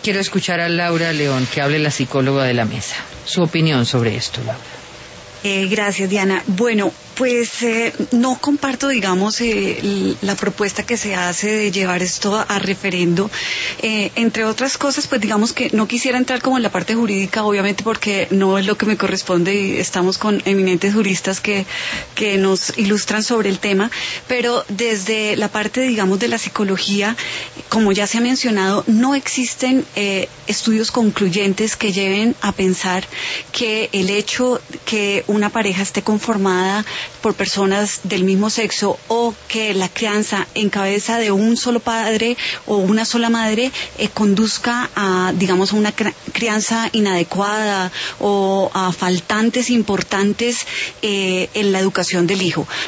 Quiero escuchar a Laura León, que hable la psicóloga de la mesa. Su opinión sobre esto, Laura. Gracias, Diana. Bueno, pues no comparto, digamos, la propuesta que se hace de llevar esto a referendo. Entre otras cosas, pues digamos que no quisiera entrar como en la parte jurídica, obviamente, porque no es lo que me corresponde y estamos con eminentes juristas que nos ilustran sobre el tema, pero desde la parte, digamos, de la psicología, como ya se ha mencionado, no existen estudios concluyentes que lleven a pensar que el hecho que una pareja esté conformada por personas del mismo sexo o que la crianza en cabeza de un solo padre o una sola madre conduzca a, digamos, a una crianza inadecuada o a faltantes importantes en la educación del hijo.